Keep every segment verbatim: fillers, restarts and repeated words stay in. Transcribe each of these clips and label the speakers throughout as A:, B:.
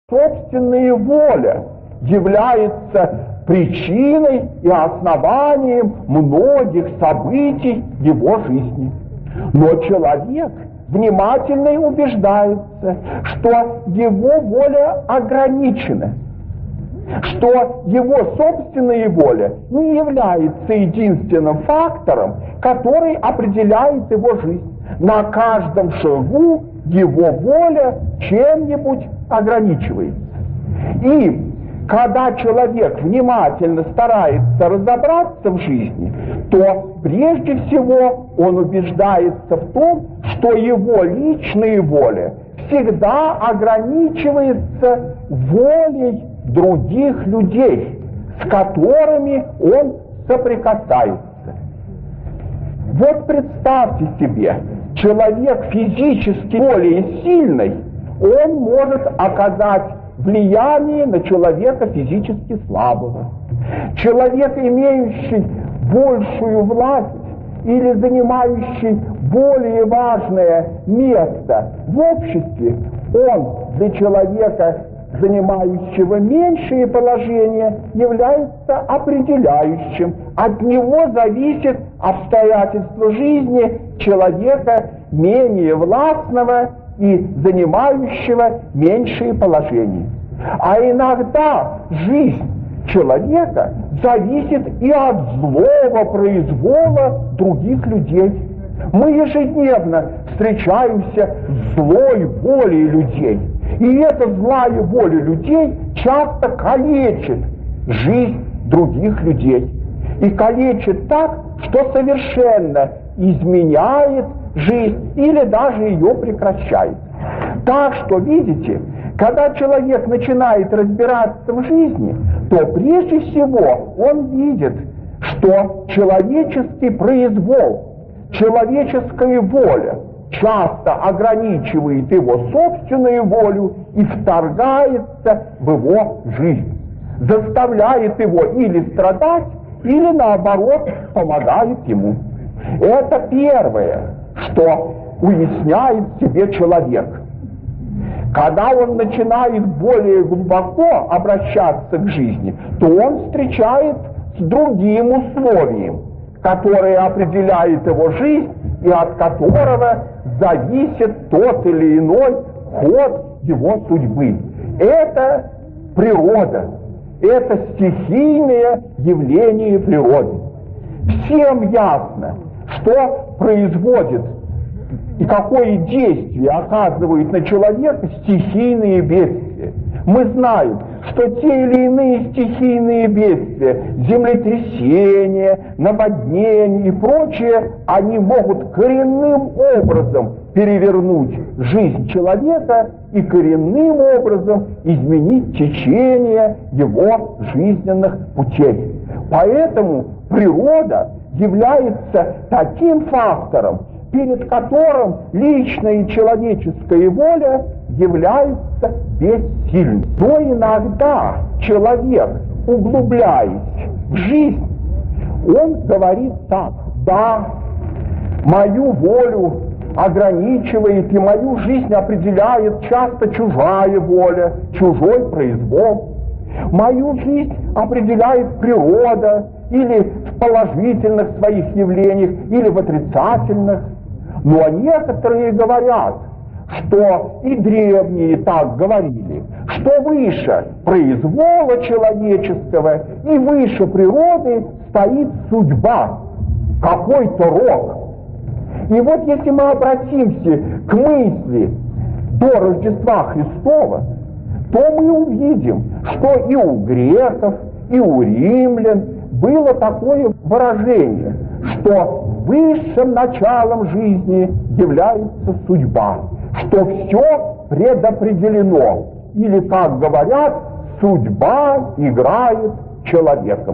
A: Собственная воля является причиной и основанием многих событий его жизни. Но человек внимательно убеждается, что его воля ограничена, что его собственная воля не является единственным фактором, который определяет его жизнь. На каждом шагу его воля чем-нибудь ограничивается. И когда человек внимательно старается разобраться в жизни, то прежде всего он убеждается в том, что его личная воля всегда ограничивается волей других людей, с которыми он соприкасается. Вот представьте себе, человек физически более сильный, он может оказать влияние на человека физически слабого. Человек, имеющий большую власть или занимающий более важное место в обществе, он для человека, занимающего меньшее положение, является определяющим. От него зависит обстоятельства жизни человека менее властного и занимающего меньшее положение. А иногда жизнь человека зависит и от злого произвола других людей. Мы ежедневно встречаемся с злой волей людей. И эта злая воля людей часто калечит жизнь других людей. И калечит так, что совершенно изменяет жизнь или даже ее прекращает. Так что, видите, когда человек начинает разбираться в жизни, то прежде всего он видит, что человеческий произвол, человеческая воля часто ограничивает его собственную волю и вторгается в его жизнь, заставляет его или страдать, или наоборот помогает ему. Это первое, что уясняет себе человек. Когда он начинает более глубоко обращаться к жизни, то он встречает с другим условием, которое определяет его жизнь и от которого зависит тот или иной ход его судьбы. Это природа, это стихийное явление природы. Всем ясно, что производит и какое действие оказывает на человека стихийные бедствия. Мы знаем, что те или иные стихийные бедствия, землетрясения, наводнения и прочее, они могут коренным образом перевернуть жизнь человека и коренным образом изменить течение его жизненных путей. Поэтому природа является таким фактором, перед которым личная человеческая воля является бессильной. Но иногда человек, углубляясь в жизнь, он говорит так: да, мою волю ограничивает и мою жизнь определяет часто чужая воля, чужой произвол. Мою жизнь определяет природа или в положительных своих явлениях, или в отрицательных. Но некоторые говорят, что и древние так говорили, что выше произвола человеческого и выше природы стоит судьба, какой-то рок. И вот если мы обратимся к мысли до Рождества Христова, то мы увидим, что и у греков, и у римлян было такое выражение, что высшим началом жизни является судьба, что все предопределено, или, как говорят, судьба играет человеком.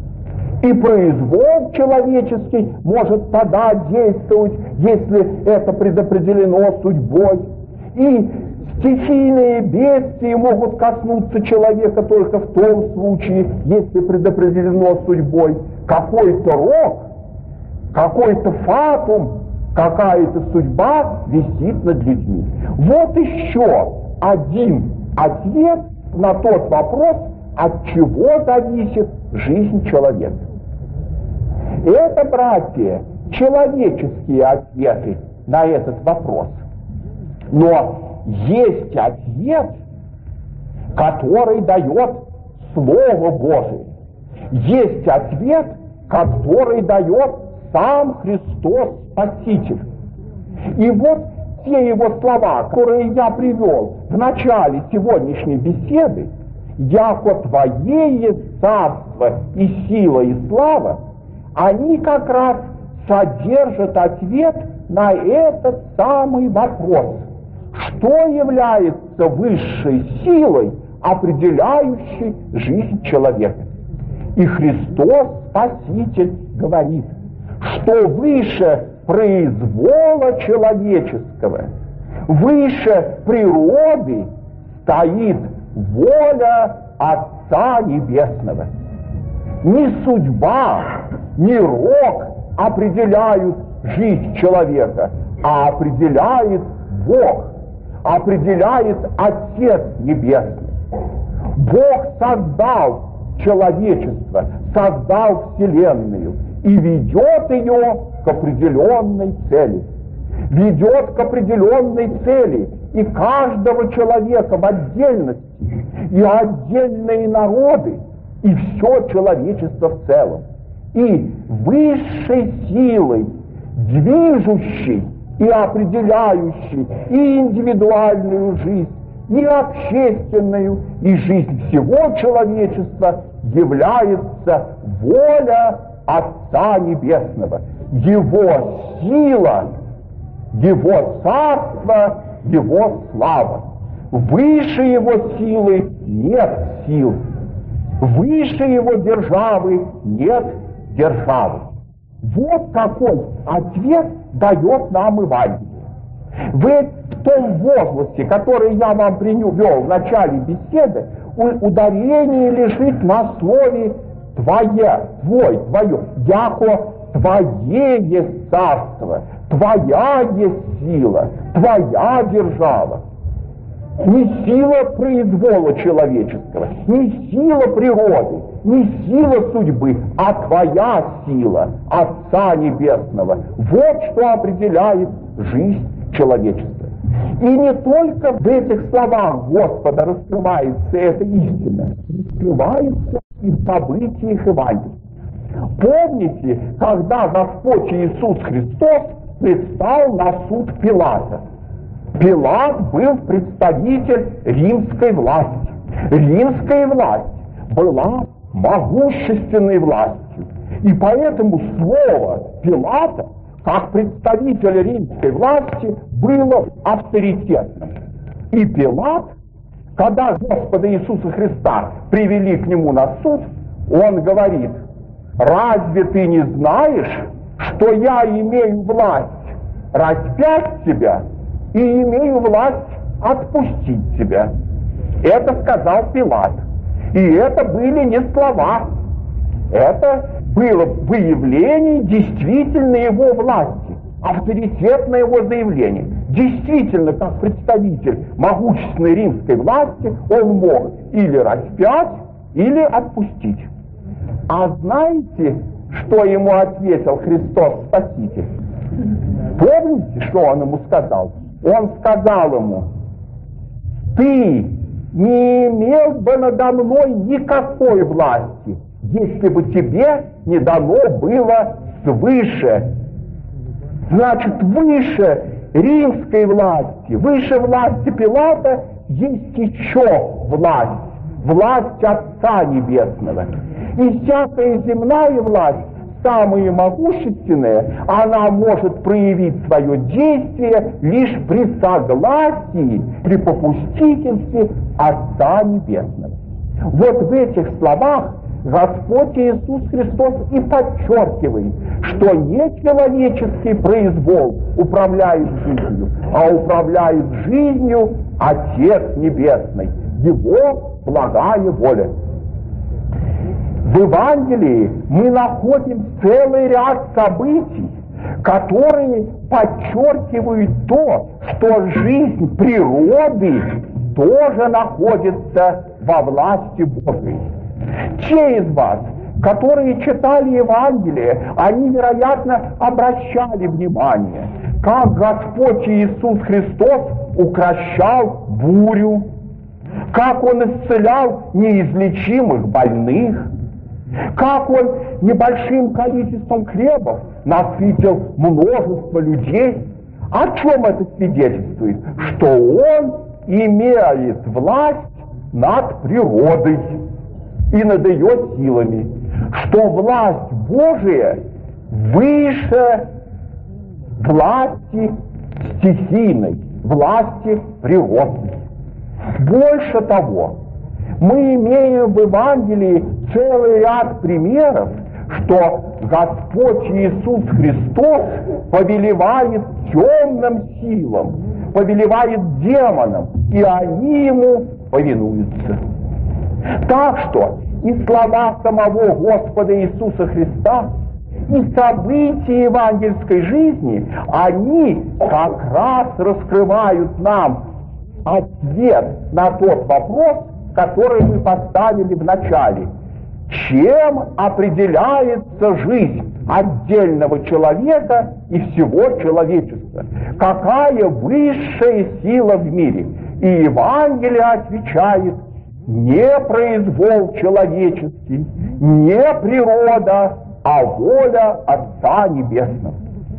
A: И произвол человеческий может тогда действовать, если это предопределено судьбой. И стихийные бедствия могут коснуться человека только в том случае, если предопределено судьбой. Какой-то рок, какой-то фатум, какая-то судьба висит над людьми. Вот еще один ответ на тот вопрос, от чего зависит жизнь человека. Это, братья, человеческие ответы на этот вопрос. Но есть ответ, который дает Слово Божие. Есть ответ, который дает сам Христос Спаситель. И вот те его слова, которые я привел в начале сегодняшней беседы, «Яко Твое есть царство и сила и слава», они как раз содержат ответ на этот самый вопрос. Что является высшей силой, определяющей жизнь человека? И Христос Спаситель говорит, что выше произвола человеческого, выше природы стоит воля Отца Небесного. Ни судьба, ни рок определяют жизнь человека, а определяет Бог, определяет Отец Небесный. Бог создал человечество, создал Вселенную и ведет ее к определенной цели. Ведет к определенной цели и каждого человека в отдельности, и отдельные народы, и все человечество в целом. И высшей силой, движущей и определяющей и индивидуальную жизнь, и общественную, и жизнь всего человечества является воля Отца Небесного, Его сила, Его царство, Его слава. Выше Его силы нет сил, выше Его державы нет державы. Вот какой ответ дает нам Евангелие. Вы в том возгласе, который я вам привел в начале беседы, ударение лежит на слове «твое», «твой», «твое», «яко Твое есть царство, Твоя есть сила, Твоя держава». Не сила произвола человеческого, не сила природы, не сила судьбы, а Твоя сила, Отца Небесного. Вот что определяет жизнь человечества. И не только в этих словах Господа раскрывается эта истина, раскрывается и в событиях Евангелия. Помните, когда Господь Иисус Христос предстал на суд Пилата? Пилат был представитель римской власти. Римская власть была могущественной властью. И поэтому слово Пилата, как представителя римской власти, было авторитетным. И Пилат, когда Господа Иисуса Христа привели к нему на суд, он говорит: «Разве ты не знаешь, что я имею власть распять тебя и имею власть отпустить тебя?» Это сказал Пилат. И это были не слова. Это было выявление действительно его власти, авторитетное его заявление. Действительно, как представитель могущественной римской власти, он мог или распять, или отпустить. А знаете, что ему ответил Христос Спаситель? Помните, что он ему сказал? Он сказал ему: «Ты не имел бы надо мной никакой власти, если бы тебе не дано было свыше». Значит, выше римской власти, выше власти Пилата есть еще власть, власть Отца Небесного. И всякая земная власть, самая могущественная, она может проявить свое действие лишь при согласии, при попустительстве Отца Небесного. Вот в этих словах Господь Иисус Христос и подчеркивает, что не человеческий произвол управляет жизнью, а управляет жизнью Отец Небесный, Его благая воля. В Евангелии мы находим целый ряд событий, которые подчеркивают то, что жизнь природы тоже находится во власти Божией. Те из вас, которые читали Евангелие, они, вероятно, обращали внимание, как Господь Иисус Христос укрощал бурю, как Он исцелял неизлечимых больных, как Он небольшим количеством хлебов насытил множество людей. О чем это свидетельствует? Что Он имеет власть над природой и над ее силами, что власть Божия выше власти стихийной, власти природной. Больше того, мы имеем в Евангелии целый ряд примеров, что Господь Иисус Христос повелевает темным силам, повелевает демонам, и они Ему повинуются. Так что и слова самого Господа Иисуса Христа, и события евангельской жизни, они как раз раскрывают нам ответ на тот вопрос, который мы поставили в начале. Чем определяется жизнь отдельного человека и всего человечества? Какая высшая сила в мире? И Евангелие отвечает: не произвол человеческий, не природа, а воля Отца Небесного.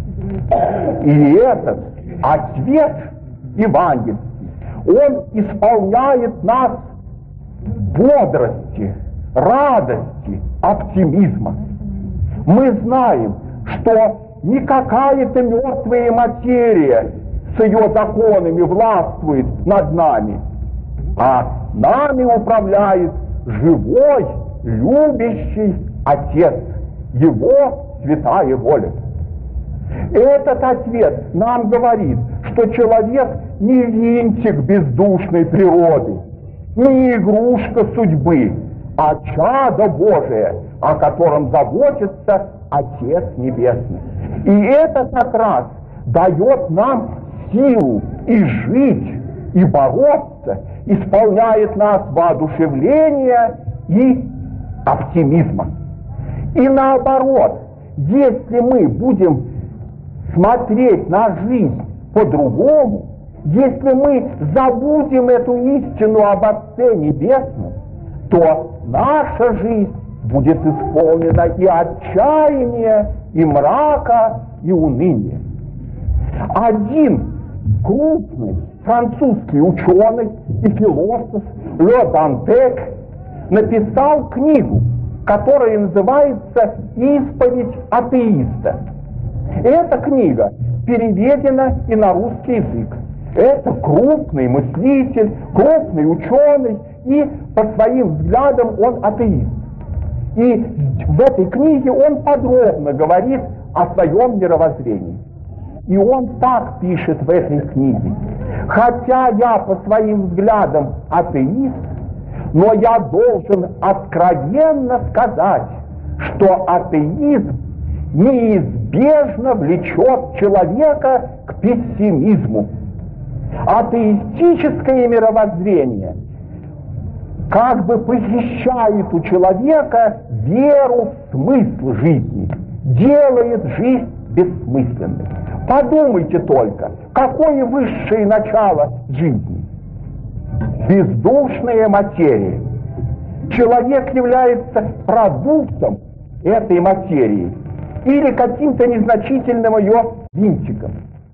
A: И этот ответ евангельский, он исполняет нас бодрости, радости, оптимизма. Мы знаем, что не какая-то мертвая материя с ее законами властвует над нами, а нами управляет живой, любящий Отец, Его святая воля. Этот ответ нам говорит, что человек не винтик бездушной природы, не игрушка судьбы, а чадо Божие, о котором заботится Отец Небесный. И это как раз дает нам силу и жить, и бороться, исполняет нас воодушевления и оптимизма. И наоборот, если мы будем смотреть на жизнь по-другому, если мы забудем эту истину об Отце Небесном, то наша жизнь будет исполнена и отчаяния, и мрака, и уныния. Один крупный французский ученый и философ Ле Дантек написал книгу, которая называется «Исповедь атеиста». Эта книга переведена и на русский язык. Это крупный мыслитель, крупный ученый, и по своим взглядам он атеист. И в этой книге он подробно говорит о своем мировоззрении. И он так пишет в этой книге: «Хотя я по своим взглядам атеист, но я должен откровенно сказать, что атеизм неизбежно влечет человека к пессимизму. Атеистическое мировоззрение как бы похищает у человека веру в смысл жизни, делает жизнь бессмысленной. Подумайте только, какое высшее начало жизни? Бездушная материя. Человек является продуктом этой материи или каким-то незначительным ее винтиком.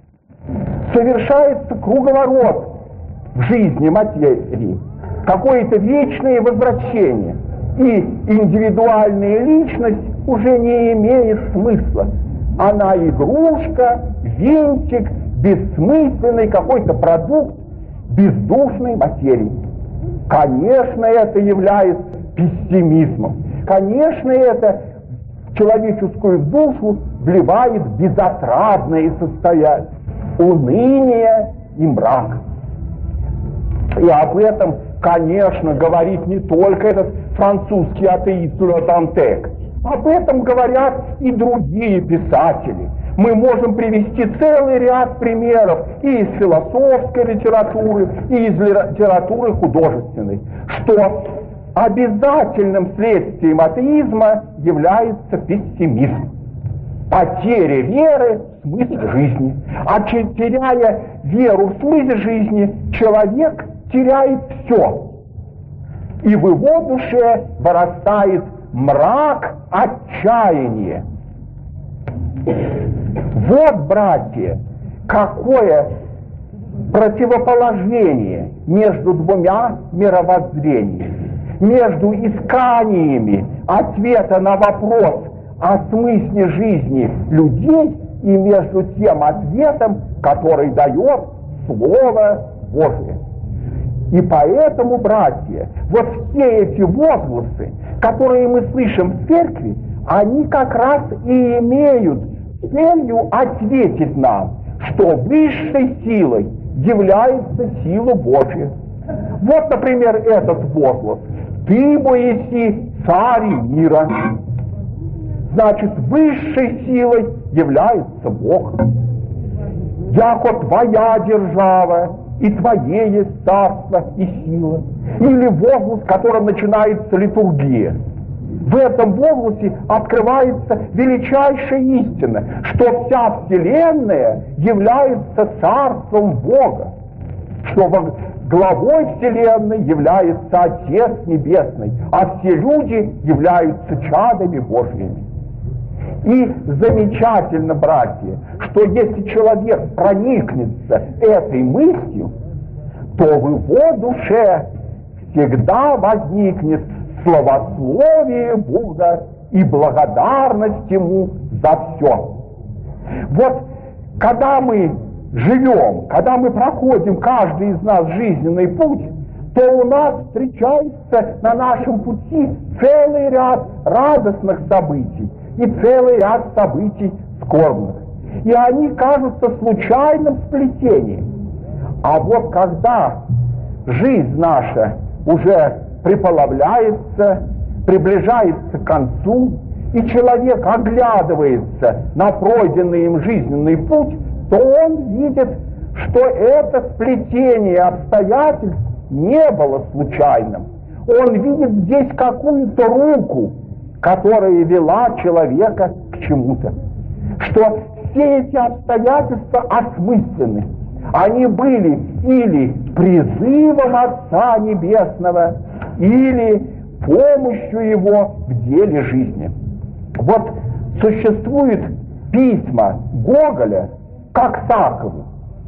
A: Совершается круговорот в жизни материи, какое-то вечное возвращение, и индивидуальная личность уже не имеет смысла. Она игрушка, винтик, бессмысленный какой-то продукт бездушной материи. Конечно, это является пессимизмом. Конечно, это человеческую душу вливает в безотрадное состояние, уныние и мрак. И об этом, конечно, говорит не только этот французский атеист Ле Дантек. Об этом говорят и другие писатели. Мы можем привести целый ряд примеров и из философской литературы, и из литературы художественной, что обязательным следствием атеизма является пессимизм, потеря веры в смысл жизни. А теряя веру в смысл жизни, человек теряет все. И в его душе вырастает мрак отчаяния. Вот, братья, какое противоположение между двумя мировоззрениями, между исканиями ответа на вопрос о смысле жизни людей и между тем ответом, который дает Слово Божие. И поэтому, братья, вот все эти возгласы, которые мы слышим в церкви, они как раз и имеют целью ответить нам, что высшей силой является сила Божья. Вот, например, этот возглас: «Ты, Моисей, царь мира». Значит, высшей силой является Бог. «Яко твоя держава, и твое есть царство и сила». Или возглас, которым начинается литургия. В этом возгласе открывается величайшая истина, что вся вселенная является царством Бога, что главой вселенной является Отец Небесный, а все люди являются чадами Божьими. И замечательно, братья, что если человек проникнется этой мыслью, то в его душе всегда возникнет славословие Бога и благодарность Ему за все. Вот когда мы живем, когда мы проходим, каждый из нас, жизненный путь, то у нас встречается на нашем пути целый ряд радостных событий и целый ряд событий скорбных. И они кажутся случайным сплетением. А вот когда жизнь наша уже приполовляется, приближается к концу, и человек оглядывается на пройденный им жизненный путь, то он видит, что это сплетение обстоятельств не было случайным. Он видит здесь какую-то руку, которая вела человека к чему-то. Что все эти обстоятельства осмысленны. Они были или призывом Отца Небесного, или помощью Его в деле жизни. Вот существует письма Гоголя к Аксакову.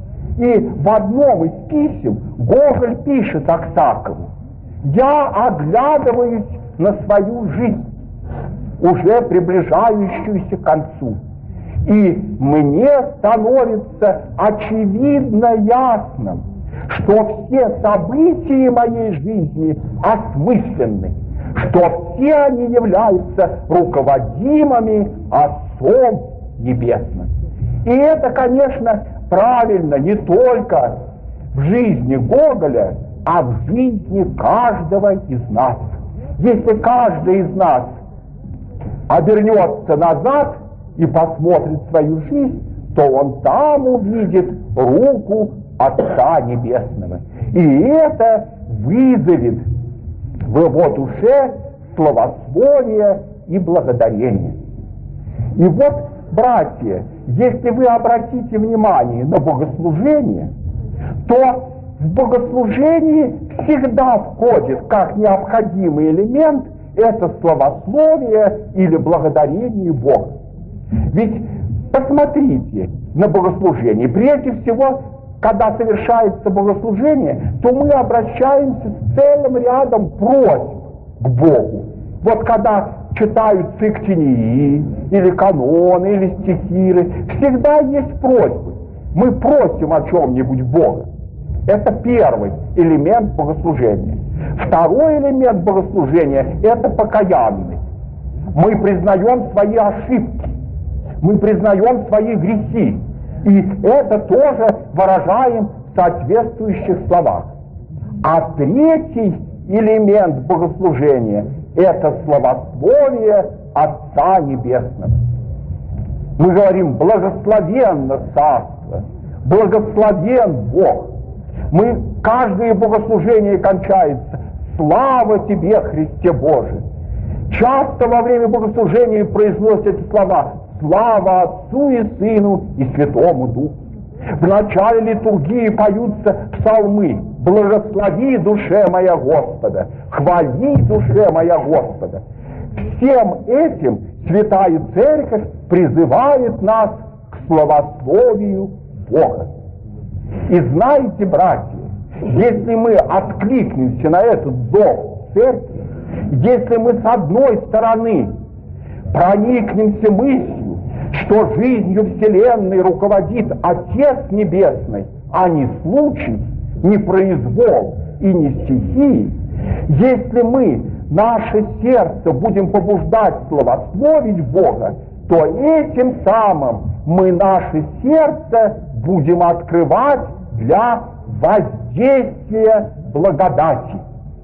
A: И в одном из писем Гоголь пишет Аксакову: «Я оглядываюсь на свою жизнь, уже приближающуюся к концу, и мне становится очевидно ясным, что все события моей жизни осмысленны, что все они являются руководимыми Отцом Небесным». И это, конечно, правильно не только в жизни Гоголя, а в жизни каждого из нас. Если каждый из нас обернется назад и посмотрит свою жизнь, то он там увидит руку Отца Небесного. И это вызовет в его душе славословие и благодарение. И вот, братья, если вы обратите внимание на богослужение, то в богослужении всегда входит как необходимый элемент это славословие или благодарение Бога. Ведь посмотрите на богослужение. Прежде всего, когда совершается богослужение, то мы обращаемся с целым рядом просьб к Богу. Вот когда читаются иктении, или каноны, или стихиры, всегда есть просьбы. Мы просим о чем-нибудь Бога. Это первый элемент богослужения. Второй элемент богослужения – это покаянный. Мы признаем свои ошибки, мы признаем свои грехи, и это тоже выражаем в соответствующих словах. А третий элемент богослужения – это славословие Отца Небесного. Мы говорим: благословенно царство, благословен Бог. Мы, каждое богослужение кончается: слава тебе, Христе Божий. Часто во время богослужения произносят эти слова: слава Отцу и Сыну и Святому Духу. В начале литургии поются псалмы: благослови, душе моя, Господа, хвали, душе моя, Господа. Всем этим Святая Церковь призывает нас к славословию Бога. И знаете, братья, если мы откликнемся на этот зов Церкви, если мы с одной стороны проникнемся мыслью, что жизнью Вселенной руководит Отец Небесный, а не случай, не произвол и не стихии, если мы наше сердце будем побуждать славословить Бога, то этим самым мы наше сердце будем открывать для воздействия благодати.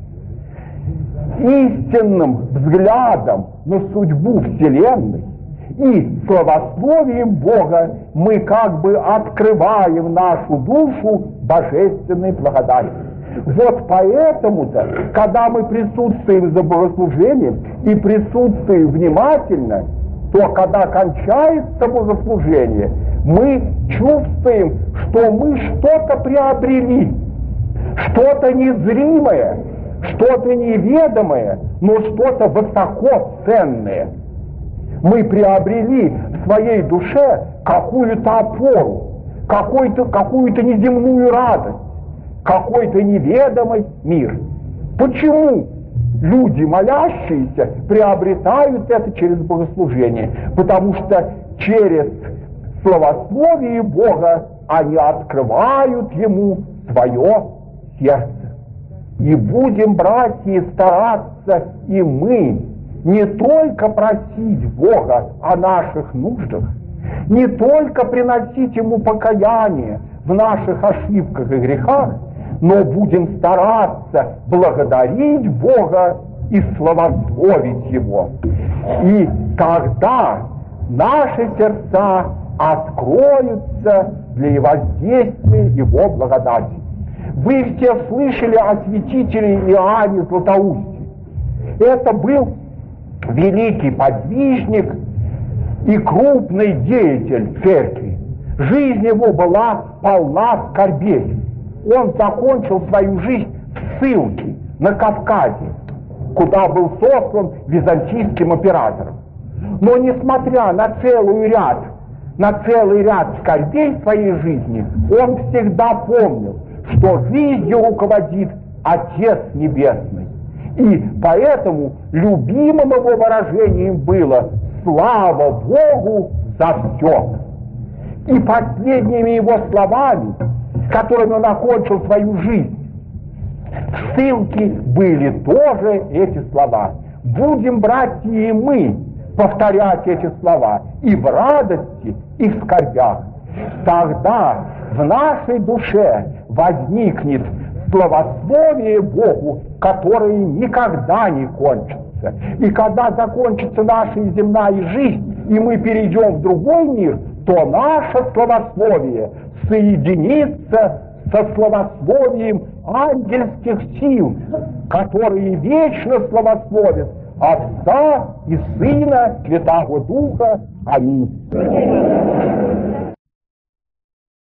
A: Истинным взглядом на судьбу Вселенной и славословием Бога мы как бы открываем нашу душу божественной благодати. Вот поэтому-то, когда мы присутствуем за богослужением и присутствуем внимательно, то когда кончается богослужение, мы чувствуем, что мы что-то приобрели, что-то незримое, что-то неведомое, но что-то высоко ценное. Мы приобрели в своей душе какую-то опору, какую-то, какую-то неземную радость, какой-то неведомый мир. Почему люди, молящиеся, приобретают это через богослужение? Потому что через славословие Бога они открывают Ему свое сердце. И будем, братья, стараться и мы не только просить Бога о наших нуждах, не только приносить Ему покаяние в наших ошибках и грехах, но будем стараться благодарить Бога и славословить Его. И тогда наши сердца откроются для воздействия Его благодати. Вы все слышали о святителе Иоанне Златоусте. Это был великий подвижник и крупный деятель церкви. Жизнь его была полна скорбей. Он закончил свою жизнь в ссылке на Кавказе, куда был сослан византийским императором. Но несмотря на целый ряд, на целый ряд скорбей в своей жизни, он всегда помнил, что жизнью руководит Отец Небесный. И поэтому любимым его выражением было «Слава Богу за все». И последними его словами, которыми он окончил свою жизнь, в ссылке были тоже эти слова. Будем, братья, и мы повторять эти слова и в радости, и в скорбях. Тогда в нашей душе возникнет славословие Богу, которое никогда не кончится. И когда закончится наша земная жизнь, и мы перейдем в другой мир, то наше славословие соединится со славословием ангельских сил, которые вечно славословят Отца и Сына, Святого Духа. Аминь.